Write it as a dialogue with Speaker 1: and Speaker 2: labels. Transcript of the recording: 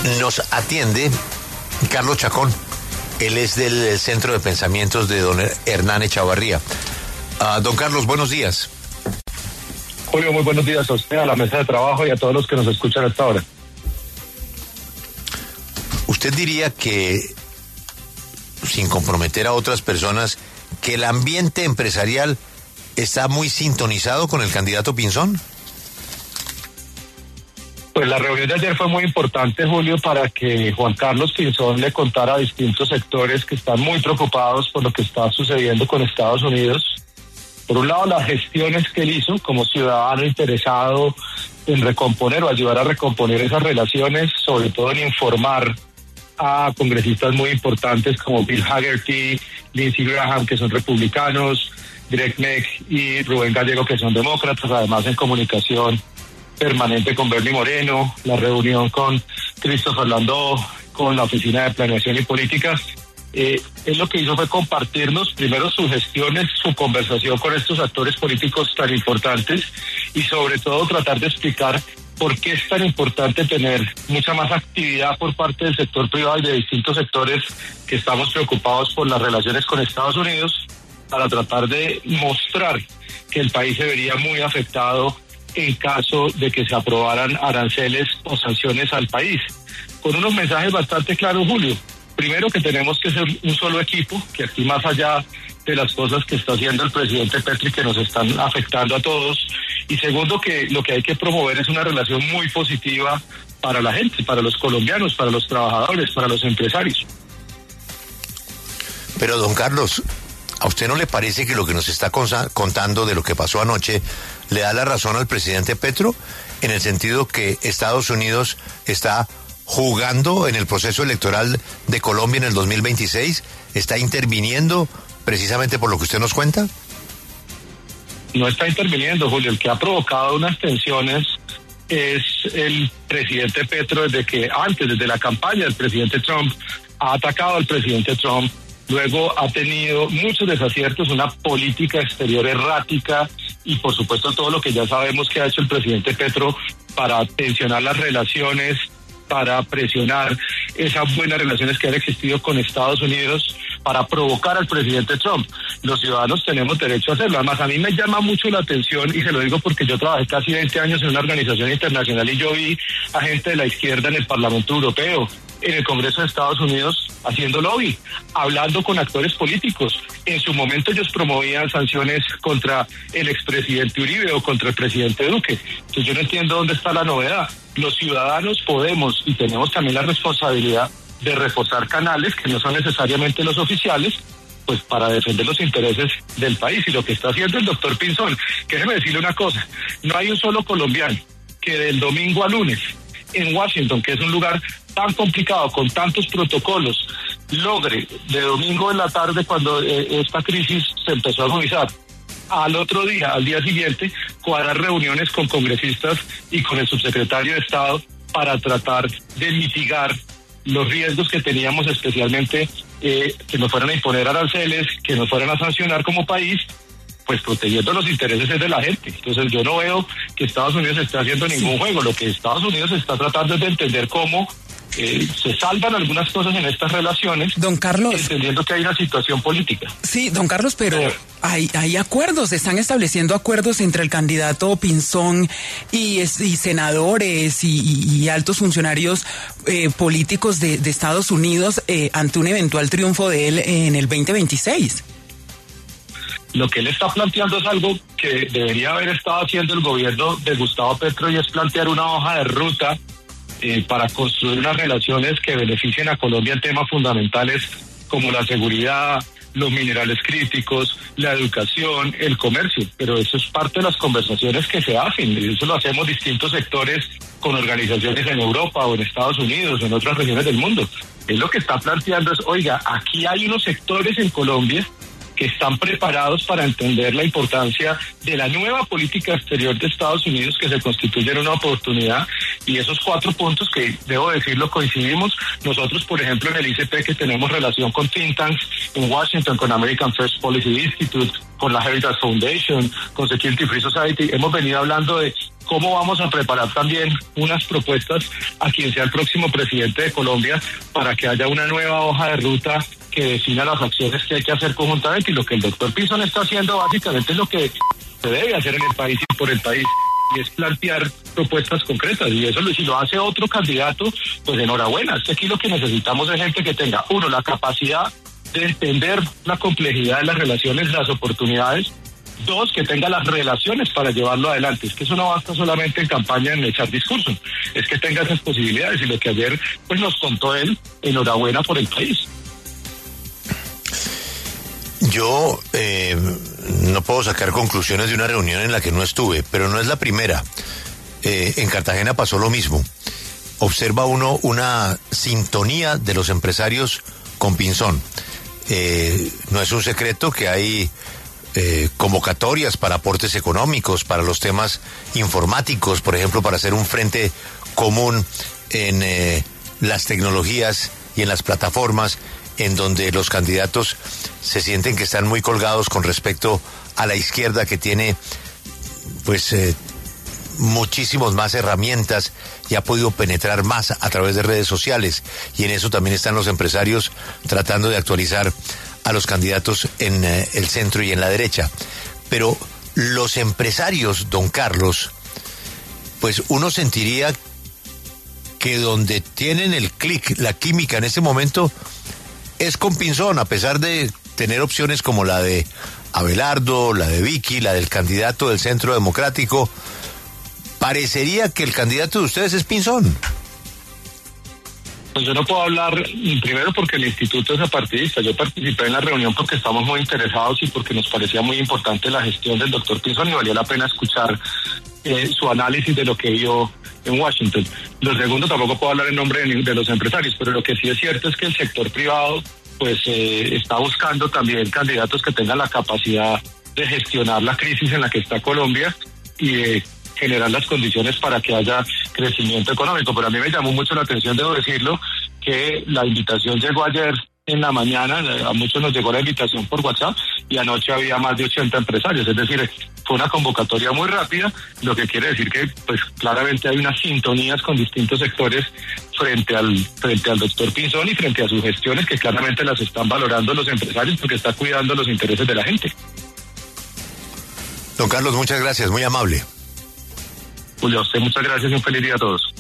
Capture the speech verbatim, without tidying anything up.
Speaker 1: Nos atiende Carlos Chacón. Él es del Centro de Pensamientos de don Hernán Echavarría. Uh, don Carlos, buenos días.
Speaker 2: Julio, muy buenos días a usted, a la mesa de trabajo y a todos los que nos escuchan hasta ahora.
Speaker 1: ¿Usted diría que, sin comprometer a otras personas, que el ambiente empresarial está muy sintonizado con el candidato Pinzón?
Speaker 2: Pues la reunión de ayer fue muy importante, Julio, para que Juan Carlos Pinzón le contara a distintos sectores que están muy preocupados por lo que está sucediendo con Estados Unidos. Por un lado, las gestiones que él hizo como ciudadano interesado en recomponer o ayudar a recomponer esas relaciones, sobre todo en informar a congresistas muy importantes como Bill Hagerty, Lindsey Graham, que son republicanos, Greg Meck y Rubén Gallego, que son demócratas, además en comunicación permanente con Bernie Moreno, la reunión con Christopher Landau, con la Oficina de Planeación y Políticas. Eh, él lo que hizo fue compartirnos primero sus gestiones, su conversación con estos actores políticos tan importantes y sobre todo tratar de explicar por qué es tan importante tener mucha más actividad por parte del sector privado y de distintos sectores que estamos preocupados por las relaciones con Estados Unidos, para tratar de mostrar que el país se vería muy afectado en caso de que se aprobaran aranceles o sanciones al país. Con unos mensajes bastante claros, Julio. Primero, que tenemos que ser un solo equipo, que aquí más allá de las cosas que está haciendo el presidente Petro y que nos están afectando a todos. Y segundo, que lo que hay que promover es una relación muy positiva para la gente, para los colombianos, para los trabajadores, para los empresarios.
Speaker 1: Pero, don Carlos, ¿a usted no le parece que lo que nos está contando de lo que pasó anoche le da la razón al presidente Petro, en el sentido que Estados Unidos está jugando en el proceso electoral de Colombia en el dos mil veintiséis, está interviniendo precisamente por lo que usted nos cuenta?
Speaker 2: No está interviniendo, Julio. El que ha provocado unas tensiones es el presidente Petro desde que antes, desde la campaña del presidente Trump, ha atacado al presidente Trump. Luego ha tenido muchos desaciertos, una política exterior errática y por supuesto todo lo que ya sabemos que ha hecho el presidente Petro para tensionar las relaciones, para presionar esas buenas relaciones que han existido con Estados Unidos, para provocar al presidente Trump. Los ciudadanos tenemos derecho a hacerlo. Además, a mí me llama mucho la atención, y se lo digo porque yo trabajé casi veinte años en una organización internacional y yo vi a gente de la izquierda en el Parlamento Europeo, en el Congreso de Estados Unidos, haciendo lobby, hablando con actores políticos. En su momento ellos promovían sanciones contra el expresidente Uribe o contra el presidente Duque. Entonces yo no entiendo dónde está la novedad. Los ciudadanos podemos y tenemos también la responsabilidad de reforzar canales que no son necesariamente los oficiales, pues para defender los intereses del país. Y lo que está haciendo el doctor Pinzón, déjeme decirle una cosa, no hay un solo colombiano que del domingo a lunes en Washington, que es un lugar tan complicado, con tantos protocolos, logre de domingo en la tarde, cuando eh, esta crisis se empezó a agudizar, al otro día, al día siguiente, cuadrar reuniones con congresistas y con el subsecretario de Estado para tratar de mitigar los riesgos que teníamos, especialmente eh, que nos fueran a imponer aranceles, que nos fueran a sancionar como país, pues protegiendo los intereses de la gente. Entonces yo no veo que Estados Unidos esté haciendo ningún sí. juego. Lo que Estados Unidos está tratando es de entender cómo Eh, se salvan algunas cosas en estas relaciones,
Speaker 3: don Carlos,
Speaker 2: entendiendo que hay una situación política.
Speaker 3: Sí, don Carlos, pero, pero hay, hay acuerdos, se están estableciendo acuerdos entre el candidato Pinzón y, y senadores y, y, y altos funcionarios eh, políticos de, de Estados Unidos eh, ante un eventual triunfo de él en el veinte veintiséis.
Speaker 2: Lo que él está planteando es algo que debería haber estado haciendo el gobierno de Gustavo Petro, y es plantear una hoja de ruta Eh, para construir unas relaciones que beneficien a Colombia en temas fundamentales como la seguridad, los minerales críticos, la educación, el comercio. Pero eso es parte de las conversaciones que se hacen, y eso lo hacemos distintos sectores con organizaciones en Europa o en Estados Unidos o en otras regiones del mundo. Es lo que está planteando es, oiga, aquí hay unos sectores en Colombia que están preparados para entender la importancia de la nueva política exterior de Estados Unidos, que se constituye en una oportunidad, y esos cuatro puntos que, debo decirlo, coincidimos. Nosotros, por ejemplo, en el I C P, que tenemos relación con think tanks en Washington, con American First Policy Institute, con la Heritage Foundation, con Security Free Society, hemos venido hablando de cómo vamos a preparar también unas propuestas a quien sea el próximo presidente de Colombia para que haya una nueva hoja de ruta que defina las acciones que hay que hacer conjuntamente, y lo que el doctor Pinzón está haciendo básicamente es lo que se debe hacer en el país y por el país, y es plantear propuestas concretas, y eso si lo hace otro candidato, pues enhorabuena. Es que aquí lo que necesitamos es gente que tenga, uno, la capacidad de entender la complejidad de las relaciones, las oportunidades. Dos, que tenga las relaciones para llevarlo adelante. Es que eso no basta solamente en campaña, en echar discurso, es que tenga esas posibilidades, y lo que ayer pues nos contó él, enhorabuena por el país.
Speaker 1: Yo eh, no puedo sacar conclusiones de una reunión en la que no estuve, pero no es la primera. Eh, en Cartagena pasó lo mismo. Observa uno una sintonía de los empresarios con Pinzón. Eh, no es un secreto que hay Eh, convocatorias para aportes económicos, para los temas informáticos, por ejemplo, para hacer un frente común en eh, las tecnologías y en las plataformas, en donde los candidatos se sienten que están muy colgados con respecto a la izquierda, que tiene pues eh, muchísimas más herramientas y ha podido penetrar más a través de redes sociales, y en eso también están los empresarios tratando de actualizar a los candidatos en eh, el centro y en la derecha. Pero los empresarios, don Carlos, pues uno sentiría que donde tienen el clic, la química en ese momento, es con Pinzón, a pesar de tener opciones como la de Abelardo, la de Vicky, la del candidato del Centro Democrático. Parecería que el candidato de ustedes es Pinzón.
Speaker 2: Pues yo no puedo hablar, primero porque el instituto es apartidista. Yo participé en la reunión porque estamos muy interesados y porque nos parecía muy importante la gestión del doctor Pinzón, y valía la pena escuchar eh, su análisis de lo que vio en Washington. Lo segundo, tampoco puedo hablar en nombre de, de los empresarios, pero lo que sí es cierto es que el sector privado pues eh, está buscando también candidatos que tengan la capacidad de gestionar la crisis en la que está Colombia y de generar las condiciones para que haya crecimiento económico. Pero a mí me llamó mucho la atención, debo decirlo, que la invitación llegó ayer en la mañana, a muchos nos llegó la invitación por WhatsApp, y anoche había más de ochenta empresarios, es decir, fue una convocatoria muy rápida, lo que quiere decir que pues claramente hay unas sintonías con distintos sectores frente al frente al doctor Pinzón y frente a sus gestiones, que claramente las están valorando los empresarios porque está cuidando los intereses de la gente.
Speaker 1: Don Carlos, muchas gracias, muy amable.
Speaker 2: Julio, a usted muchas gracias y un feliz día a todos.